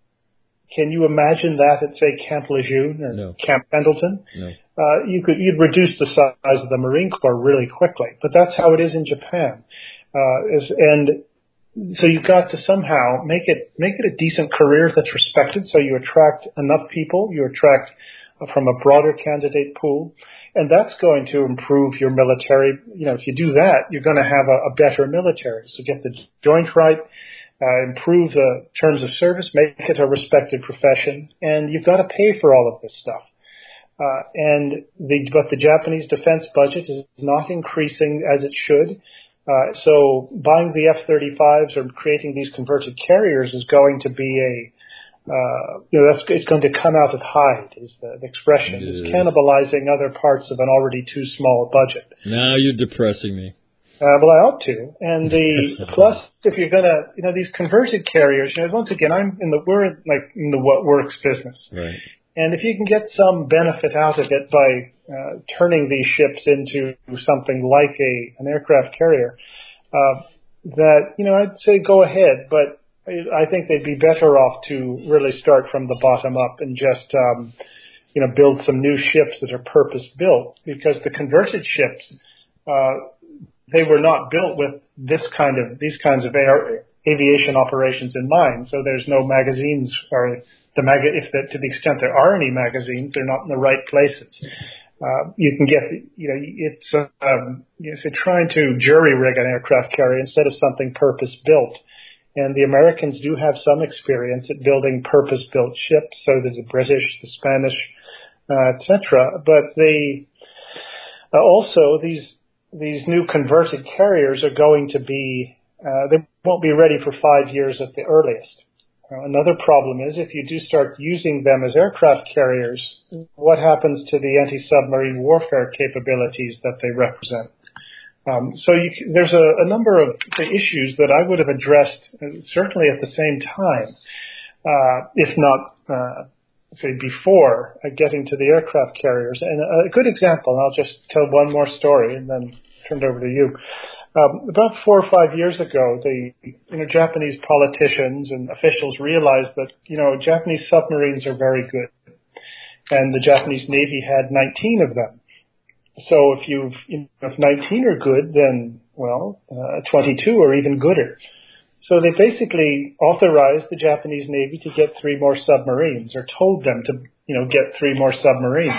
Can you imagine that at, say, Camp Lejeune or no. Camp Pendleton? No. Uh, you could, you'd reduce the size of the Marine Corps really quickly, but that's how it is in Japan. Uh, is, and so you've got to somehow make it, make it a decent career that's respected, so you attract enough people, you attract from a broader candidate pool, and that's going to improve your military. You know, if you do that, you're going to have a, a better military. So get the joint right, uh, improve the terms of service, make it a respected profession, and you've got to pay for all of this stuff. Uh, and the, but the Japanese defense budget is not increasing as it should. Uh, so buying the F thirty-fives or creating these converted carriers is going to be a, uh, you know, that's, it's going to come out of hide, is the, the expression. It it's is. Cannibalizing other parts of an already too small budget. Now you're depressing me. Uh, well, I ought to. And the, plus, if you're gonna, you know, these converted carriers, you know, once again, I'm in the, we're in, like, in the what works business. Right. And if you can get some benefit out of it by uh, turning these ships into something like a an aircraft carrier, uh, that, you know, I'd say go ahead. But I think they'd be better off to really start from the bottom up and just, um, you know, build some new ships that are purpose-built. Because the converted ships, uh, they were not built with this kind of these kinds of air, aviation operations in mind. So there's no magazines or The mag- if the, to the extent there are any magazines, they're not in the right places. Uh, you can get, you know, it's um, you know, so trying to jury rig an aircraft carrier instead of something purpose built. And the Americans do have some experience at building purpose built ships, so do the British, the Spanish, uh, et cetera. But they uh, also these these new converted carriers are going to be uh, they won't be ready for five years at the earliest. Uh, another problem is if you do start using them as aircraft carriers, what happens to the anti-submarine warfare capabilities that they represent? Um, so you, there's a, a number of say, issues that I would have addressed uh, certainly at the same time, uh, if not, uh, say, before uh, getting to the aircraft carriers. And a, a good example, and I'll just tell one more story and then turn it over to you. Um, about four or five years ago, the you know, Japanese politicians and officials realized that you know Japanese submarines are very good, and the Japanese Navy had nineteen of them. So if you've you know, if nineteen are good, then well, uh, twenty-two are even gooder. So they basically authorized the Japanese Navy to get three more submarines, or told them to you know get three more submarines.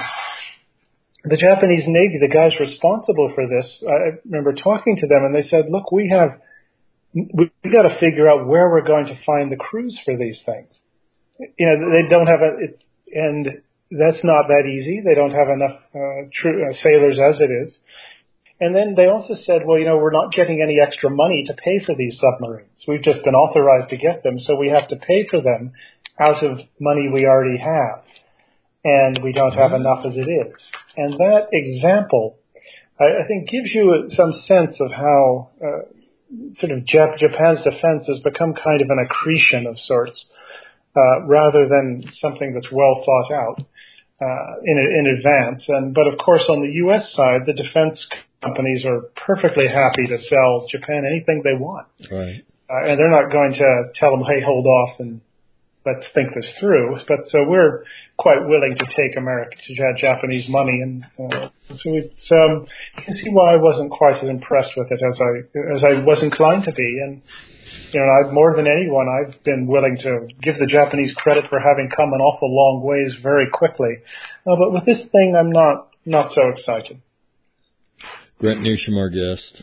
The Japanese Navy, the guys responsible for this, I remember talking to them, and they said, look, we have, we've got to figure out where we're going to find the crews for these things. You know, they don't have a, it, and that's not that easy. They don't have enough uh, true, uh, sailors as it is. And then they also said, well, you know, we're not getting any extra money to pay for these submarines. We've just been authorized to get them, so we have to pay for them out of money we already have. And we don't have enough as it is. And that example, I, I think, gives you some sense of how uh, sort of Jap- Japan's defense has become kind of an accretion of sorts, uh, rather than something that's well thought out uh, in, in advance. And but of course, on the U S side, the defense companies are perfectly happy to sell Japan anything they want, right? Uh, and they're not going to tell them, "Hey, hold off and let's think this through." But so we're quite willing to take American to Japanese money, and uh, so it's, um, you can see why I wasn't quite as impressed with it as I as I was inclined to be. And you know, I've, more than anyone, I've been willing to give the Japanese credit for having come an awful long ways very quickly. Uh, but with this thing, I'm not not so excited. Grant Newsham, our guest,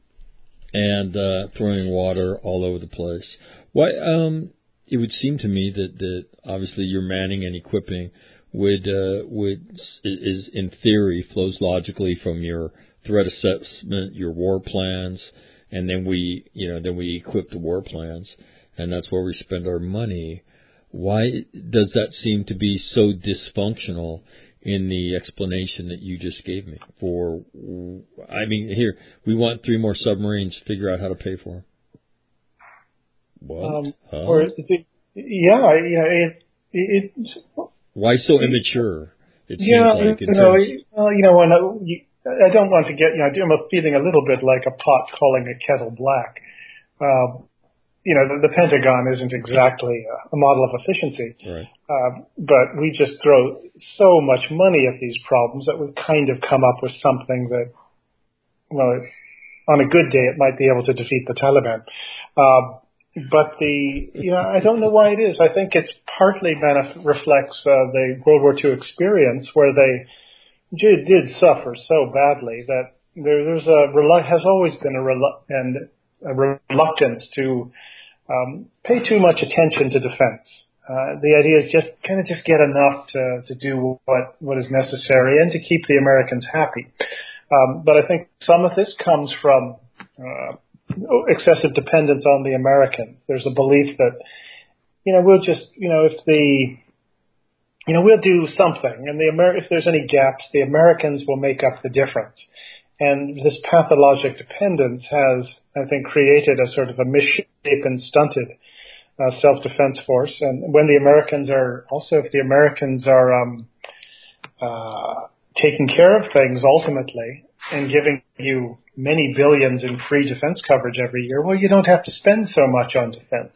and uh, throwing water all over the place. Why? Um, It would seem to me that, that obviously your manning and equipping would uh, would is in theory flows logically from your threat assessment, your war plans, and then we you know then we equip the war plans, and that's where we spend our money. Why does that seem to be so dysfunctional in the explanation that you just gave me? For I mean, here we want three more submarines. Figure out how to pay for them. What? Um, huh? Or is it, yeah, you know, it, it, why so immature? It seems yeah, like. you know, well, you know, when I, you, I don't want to get, you know, I'm feeling a little bit like a pot calling a kettle black. Um, you know, the, the Pentagon isn't exactly a, a model of efficiency, right. uh, but we just throw so much money at these problems that we kind of come up with something that, well, on a good day, it might be able to defeat the Taliban. Uh, But the, you know, I don't know why it is. I think it's partly manif- reflects uh, the World War Two experience, where they did, did suffer so badly that there, there's a relu- has always been a, relu- and a reluctance to um, pay too much attention to defense. Uh, the idea is just kind of just get enough to, to do what, what is necessary and to keep the Americans happy. Um, but I think some of this comes from uh, excessive dependence on the Americans. There's a belief that, you know, we'll just, you know, if the, you know, we'll do something, and the Amer- if there's any gaps, the Americans will make up the difference. And this pathologic dependence has, I think, created a sort of a misshapen, stunted uh, self-defense force. And when the Americans are, also if the Americans are um, uh, taking care of things ultimately and giving you many billions in free defense coverage every year, well, you don't have to spend so much on defense.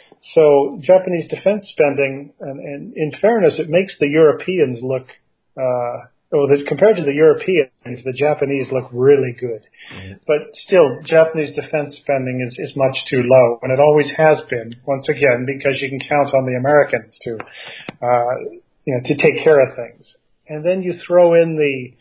So Japanese defense spending, and, and in fairness, it makes the Europeans look, uh, well, the, compared to the Europeans, the Japanese look really good. Mm-hmm. But still, Japanese defense spending is, is much too low, and it always has been, once again, because you can count on the Americans to, uh, you know, to take care of things. And then you throw in the,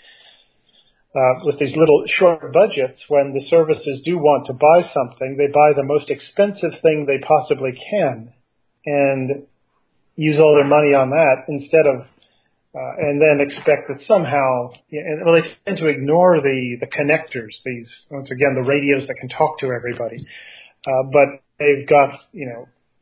Uh, with these little short budgets, when the services do want to buy something, they buy the most expensive thing they possibly can and use all their money on that instead of, uh, and then expect that somehow, you know, well, they tend to ignore the, the connectors, these, once again, the radios that can talk to everybody. Uh, but they've got, you know,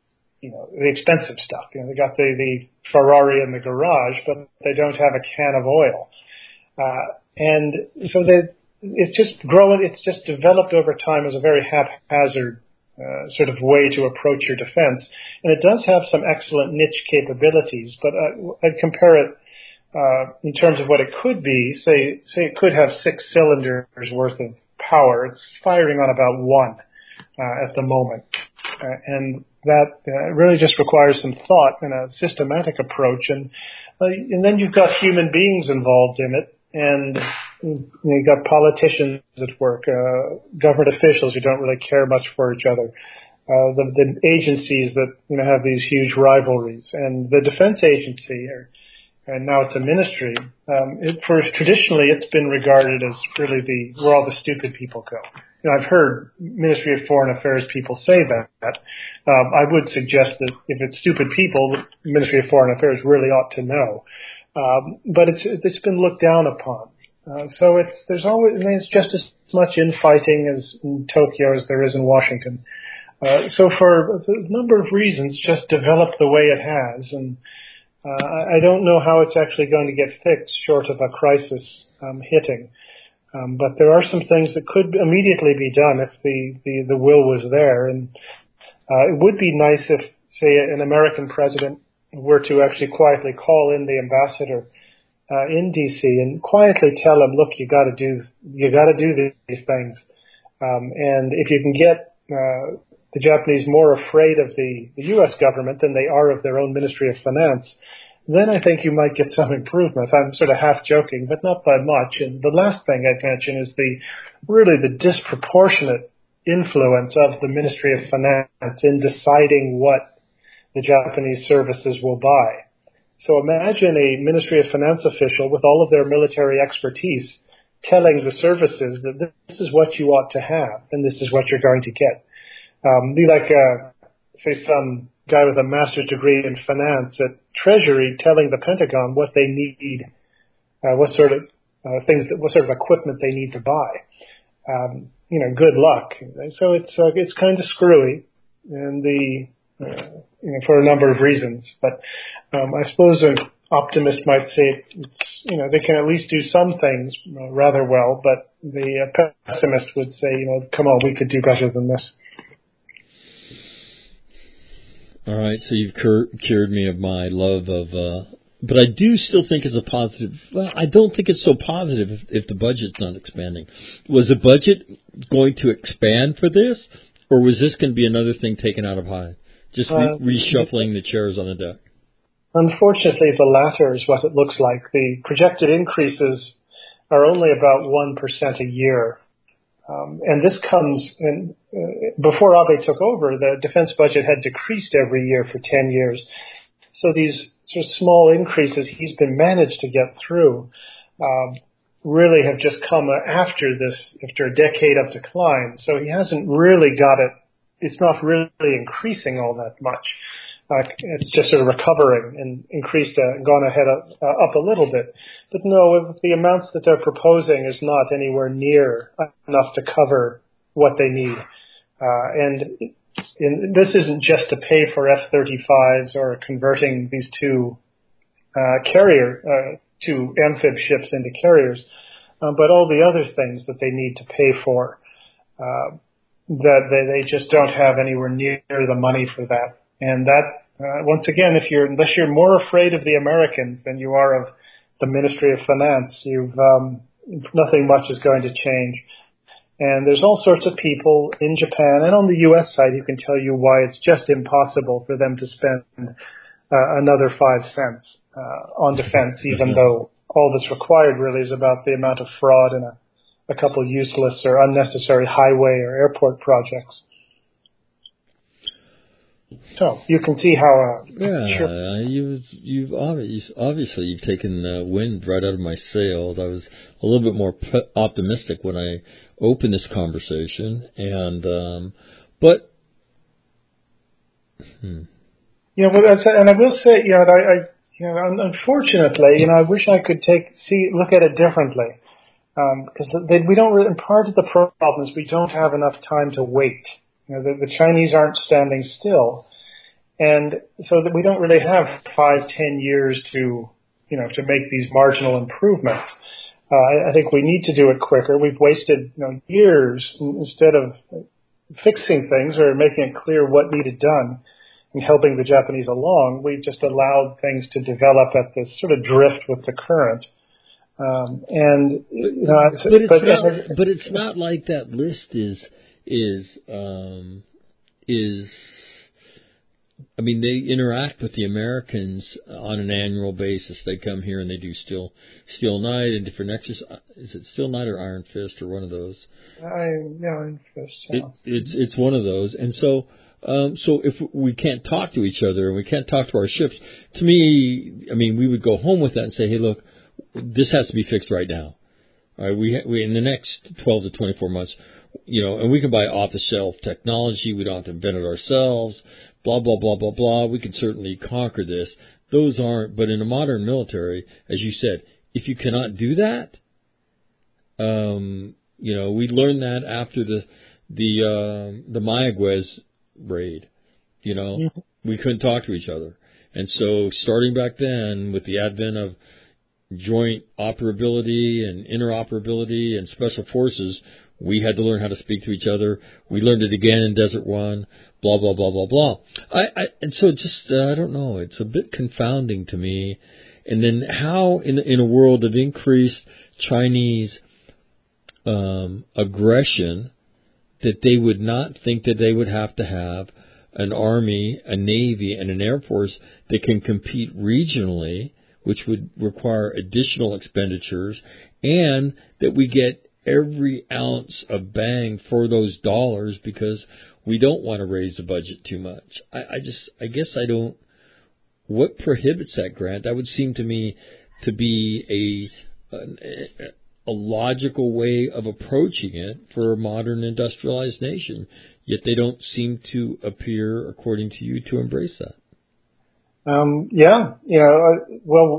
you know, the expensive stuff. You know, they got the, the Ferrari in the garage, but they don't have a can of oil. Uh, and so they, it's just growing, it's just developed over time as a very haphazard uh, sort of way to approach your defense. And it does have some excellent niche capabilities, but uh, I'd compare it uh, in terms of what it could be. Say, say it could have six cylinders worth of power. It's firing on about one uh, at the moment. Uh, and that uh, really just requires some thought and a systematic approach. And, uh, and then you've got human beings involved in it. And you've got politicians at work, uh, government officials who don't really care much for each other, uh, the, the agencies that, you know, have these huge rivalries, and the defense agency, or, and now it's a ministry. Um, it, for traditionally, it's been regarded as really the where all the stupid people go. You know, I've heard Ministry of Foreign Affairs people say that. Um, I would suggest that if it's stupid people, the Ministry of Foreign Affairs really ought to know. Um, but it's it's been looked down upon. Uh, so it's there's always I mean, it's just as much infighting as in Tokyo as there is in Washington. Uh, so for a number of reasons, just developed the way it has, and uh, I don't know how it's actually going to get fixed, short of a crisis um, hitting. Um, but there are some things that could immediately be done if the the, the will was there, and uh, it would be nice if, say, an American president were to actually quietly call in the ambassador uh, in D C and quietly tell him, look, you got to do you got to do these things, um, and if you can get uh, the Japanese more afraid of the, the U S government than they are of their own Ministry of Finance, then I think you might get some improvement. I'm sort of half joking, but not by much. And the last thing I'd mention is the really the disproportionate influence of the Ministry of Finance in deciding what the Japanese services will buy. So imagine a Ministry of Finance official with all of their military expertise telling the services that this is what you ought to have and this is what you're going to get. Um, be like, uh, say, some guy with a master's degree in finance at Treasury telling the Pentagon what they need, uh, what sort of uh, things, that, what sort of equipment they need to buy. Um, you know, good luck. So it's uh, it's kind of screwy, and the Uh, you know, for a number of reasons, but um, I suppose an optimist might say it's, you know, they can at least do some things uh, rather well, but the uh, pessimist would say, you know, come on, we could do better than this. All right, so you've cur- cured me of my love of, uh, but I do still think it's a positive. Well, I don't think it's so positive if, if the budget's not expanding. Was the budget going to expand for this, or was this going to be another thing taken out of Hyde? Just re- uh, reshuffling the chairs on the deck. Unfortunately, the latter is what it looks like. The projected increases are only about one percent a year. Um, and this comes, in, uh, before Abe took over, the defense budget had decreased every year for ten years. So these sort of small increases he's been managed to get through um, really have just come after this, after a decade of decline. So he hasn't really got it. It's not really increasing all that much. Uh, it's just sort of recovering and increased, uh, gone ahead up, uh, up a little bit. But no, the amounts that they're proposing is not anywhere near enough to cover what they need. Uh, and in, this isn't just to pay for F thirty-fives or converting these two uh, carrier, uh, two amphib ships into carriers, uh, but all the other things that they need to pay for. Uh, that they, they just don't have anywhere near the money for that. And that, uh, once again, if you're, unless you're more afraid of the Americans than you are of the Ministry of Finance, you've, um, nothing much is going to change. And there's all sorts of people in Japan and on the U S side who can tell you why it's just impossible for them to spend uh, another five cents uh, on defense, even though all that's required really is about the amount of fraud and a a couple useless or unnecessary highway or airport projects. So you can see how. Uh, yeah, sure. you've you've obviously, obviously you've taken uh, wind right out of my sails. I was a little bit more p- optimistic when I opened this conversation, and um, but. Hmm. Yeah, well, that's, and I will say, you know, I, I, you know, unfortunately, you know, I wish I could take see look at it differently. Because um, we don't really, and part of the problem is we don't have enough time to wait. You know, the, the Chinese aren't standing still, And so that we don't really have five, ten years to, you know, to make these marginal improvements. Uh, I, I think we need to do it quicker. We've wasted, you know, years instead of fixing things or making it clear what needed done and helping the Japanese along. We just allowed things to develop at this sort of drift with the current. Um, and you know, but, but it's but, not. But it's not like that list is is um, is. I mean, they interact with the Americans on an annual basis. They come here and they do Steel Steel Night and different exercises. Is it Steel Night or Iron Fist or one of those? I, yeah, Iron Fist. Yeah. It, it's it's one of those. And so um, so if we can't talk to each other and we can't talk to our ships, to me, I mean, we would go home with that and say, hey, look, this has to be fixed right now. All right, we we in the next twelve to twenty-four months, you know, and we can buy off-the-shelf technology. We don't have to invent it ourselves. Blah, blah, blah, blah, blah. We can certainly conquer this. Those aren't, but in a modern military, as you said, if you cannot do that, um, you know, we learned that after the the uh, the Mayaguez raid. You know, mm-hmm. we couldn't talk to each other, and so starting back then, with the advent of joint operability and interoperability and special forces, we had to learn how to speak to each other. We learned it again in Desert One. Blah, blah, blah, blah, blah. I, I, and so just, uh, I don't know, it's a bit confounding to me. And then how, in, in a world of increased Chinese um, aggression, that they would not think that they would have to have an army, a navy, and an air force that can compete regionally, which would require additional expenditures, and that we get every ounce of bang for those dollars because we don't want to raise the budget too much. I, I just, I guess I don't, what prohibits that, Grant? That would seem to me to be a, a, a logical way of approaching it for a modern industrialized nation, yet they don't seem to appear, according to you, to embrace that. Um, yeah, you know, uh, well,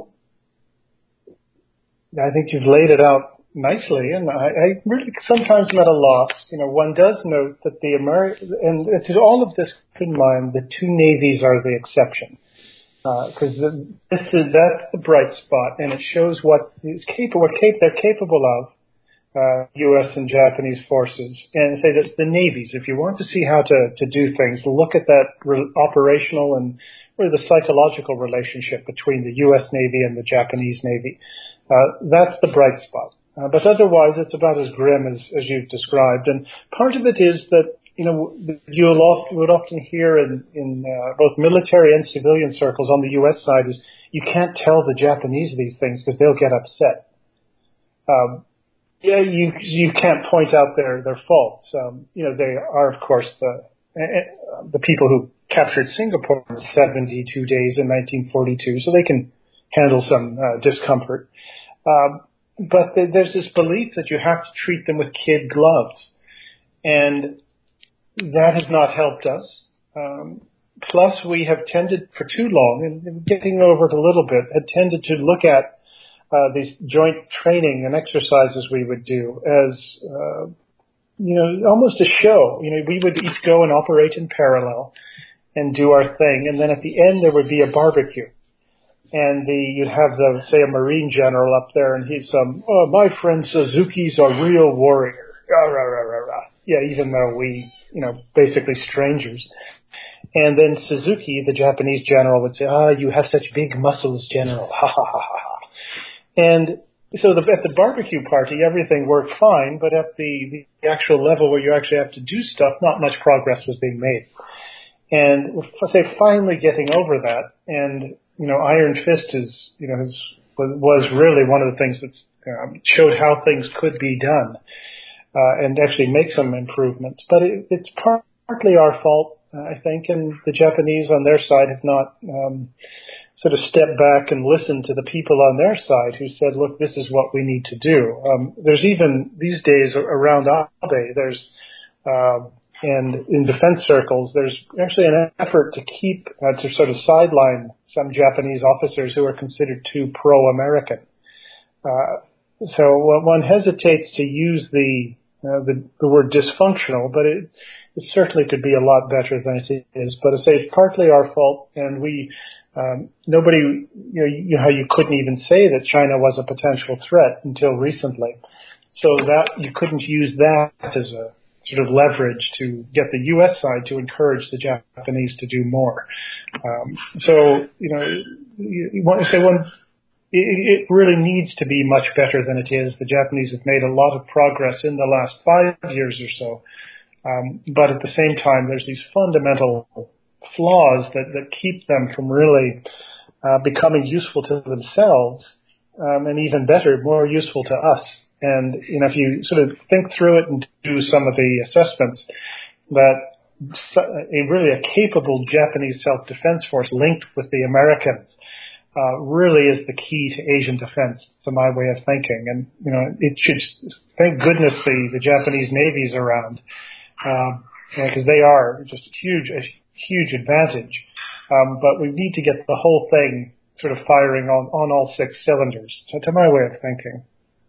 I think you've laid it out nicely, and I, I really sometimes am at a loss. You know, one does note that the Ameri- and to all of this, keep in mind, the two navies are the exception, because uh, this is that's the bright spot, and it shows what is capable, what cap- they're capable of, uh, U S and Japanese forces, and say that the navies. If you want to see how to to do things, look at that re- operational and or the psychological relationship between the U S Navy and the Japanese Navy. Uh, that's the bright spot. Uh, but otherwise, it's about as grim as, as you've described. And part of it is that, you know, you'll often, would often hear in, in uh, both military and civilian circles on the U S side is you can't tell the Japanese these things because they'll get upset. Um, yeah, you you can't point out their, their faults. Um, you know, they are, of course, the uh, the people who captured Singapore in seventy-two days in nineteen forty-two, so they can handle some uh, discomfort. Um, But there's this belief that you have to treat them with kid gloves, and that has not helped us. Um, plus, we have tended for too long, and getting over it a little bit, had tended to look at uh, these joint training and exercises we would do as, uh, you know, almost a show. You know, we would each go and operate in parallel and do our thing, and then at the end there would be a barbecue. And the, you'd have the, say, a Marine general up there, and he's um, oh, my friend Suzuki's a real warrior. Rah, rah, rah, rah, rah. Yeah, even though we, you know, basically strangers. And then Suzuki, the Japanese general, would say, ah, you have such big muscles, general. Ha, ha, ha, ha, ha. And so the, at the barbecue party, everything worked fine, but at the, the actual level where you actually have to do stuff, not much progress was being made. And, say, finally getting over that, and you know, Iron Fist is, you know, has, was really one of the things that um, showed how things could be done uh, and actually make some improvements. But it, it's partly our fault, uh, I think, and the Japanese on their side have not um, sort of stepped back and listened to the people on their side who said, look, this is what we need to do. Um, there's even these days around Abe, there's uh, and in defense circles, there's actually an effort to keep, uh, to sort of sideline some Japanese officers who are considered too pro-American. Uh, so one hesitates to use the uh, the, the word dysfunctional, but it, it certainly could be a lot better than it is. But I say it's partly our fault, and we, um, nobody, you know, you know how you couldn't even say that China was a potential threat until recently. So that you couldn't use that as a sort of leverage to get the U S side to encourage the Japanese to do more. Um, so, you know, you, you want to say one, it, it really needs to be much better than it is. The Japanese have made a lot of progress in the last five years or so. Um, but at the same time, there's these fundamental flaws that, that keep them from really uh, becoming useful to themselves, um, and even better, more useful to us. And, you know, if you sort of think through it and do some of the assessments, that a really a capable Japanese self-defense force linked with the Americans uh, really is the key to Asian defense, to my way of thinking. And, you know, it should, thank goodness the, the Japanese Navy's around, because um, they are just huge, a huge advantage. Um, but we need to get the whole thing sort of firing on, on all six cylinders, so to my way of thinking.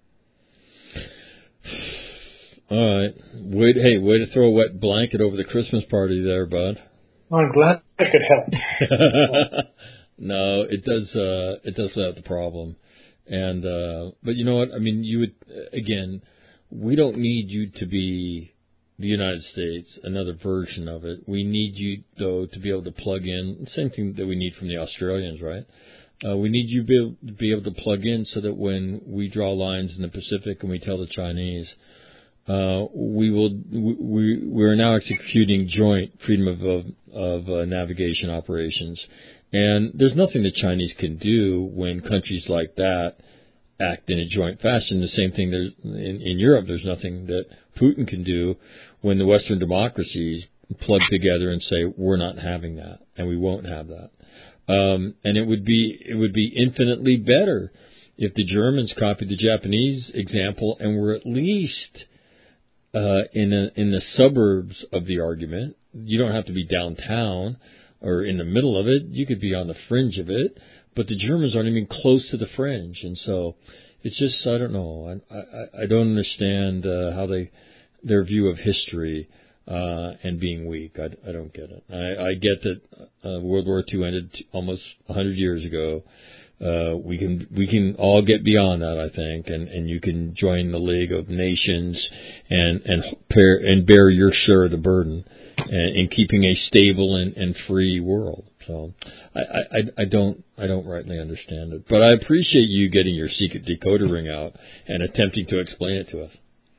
All right. Way to, hey, way to throw a wet blanket over the Christmas party there, bud. Well, I'm glad I could help. No, it does. Uh, it does let out the problem, and uh, but you know what? I mean, you would again. We don't need you to be the United States, another version of it. We need you though to be able to plug in. Same thing that we need from the Australians, right? Uh, we need you to be, be able to plug in so that when we draw lines in the Pacific and we tell the Chinese, uh, we will, we, we are now executing joint freedom of, of, of uh, navigation operations. And there's nothing the Chinese can do when countries like that act in a joint fashion. The same thing there's in, in Europe, there's nothing that Putin can do when the Western democracies plug together and say, we're not having that and we won't have that. Um, and it would be it would be infinitely better if the Germans copied the Japanese example and were at least uh, in a, in the suburbs of the argument. You don't have to be downtown or in the middle of it. You could be on the fringe of it. But the Germans aren't even close to the fringe, and so it's just I don't know. I I, I don't understand uh, how they their view of history. Uh, and being weak, I, I don't get it. I, I get that uh, World War Two ended t- almost a hundred years ago. Uh, we can we can all get beyond that, I think, and, and you can join the League of Nations and and pair, and bear your share of the burden in, in keeping a stable and, and free world. So I, I, I don't I don't rightly understand it, but I appreciate you getting your secret decoder ring out and attempting to explain it to us.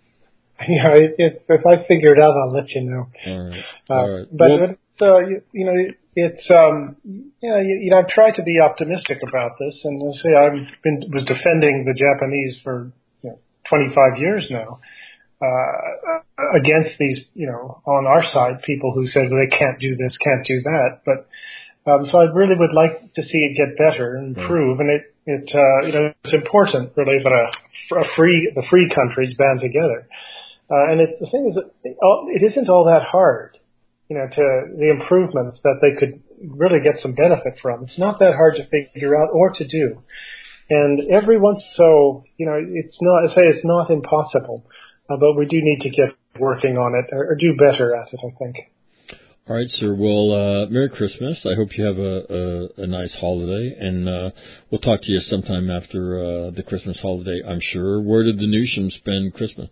Yeah, it, it, if I figure it out, I'll let you know. All right. Uh, All right. But, well, but uh, you, you know, it's um, you know, you, you know, I've tried to be optimistic about this, and I'll say I've been was defending the Japanese for you know, twenty-five years now uh, against these, you know, on our side, people who said well, they can't do this, can't do that. But um, so I really would like to see it get better and improve, and it it uh, you know, it's important really that a, a free the free countries band together. Uh, and it, the thing is, that it isn't all that hard, you know, to the improvements that they could really get some benefit from. It's not that hard to figure out or to do. And every once so, you know, it's not, I say it's not impossible, uh, but we do need to get working on it or, or do better at it, I think. All right, sir. Well, uh, Merry Christmas. I hope you have a, a, a nice holiday, and uh, we'll talk to you sometime after uh, the Christmas holiday, I'm sure. Where did the Newsham spend Christmas?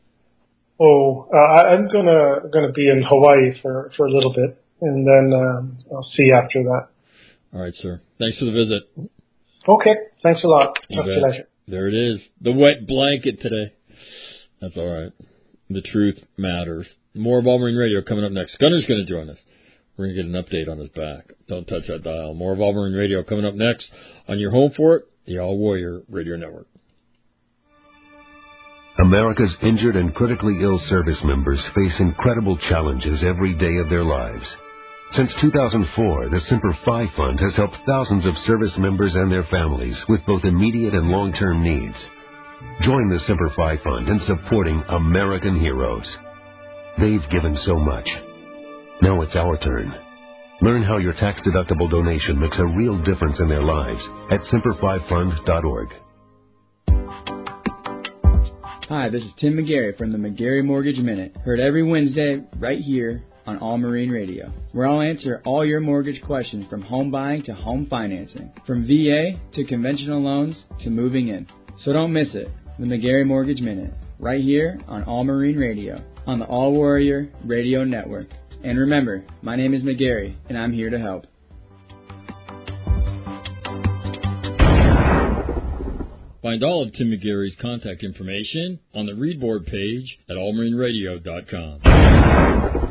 Oh, uh, I'm gonna gonna be in Hawaii for, for a little bit, and then um, I'll see you after that. All right, sir. Thanks for the visit. Okay, thanks a lot. You Talk to bet. you later. There it is, the wet blanket today. That's all right. The truth matters. More of All Marine Radio coming up next. Gunner's going to join us. We're going to get an update on his back. Don't touch that dial. More of All Marine Radio coming up next on your home for it, the All Warrior Radio Network. America's injured and critically ill service members face incredible challenges every day of their lives. Since two thousand four, the Semper Fi Fund has helped thousands of service members and their families with both immediate and long-term needs. Join the Semper Fi Fund in supporting American heroes. They've given so much. Now it's our turn. Learn how your tax-deductible donation makes a real difference in their lives at semper fi fund dot org. Hi, this is Tim McGarry from the McGarry Mortgage Minute. Heard every Wednesday right here on All Marine Radio, where I'll answer all your mortgage questions from home buying to home financing, from V A to conventional loans to moving in. So don't miss it. The McGarry Mortgage Minute, right here on All Marine Radio, on the All Warrior Radio Network. And remember, my name is McGarry, and I'm here to help. Find all of Tim McGarry's contact information on the Read Board page at all marine radio dot com.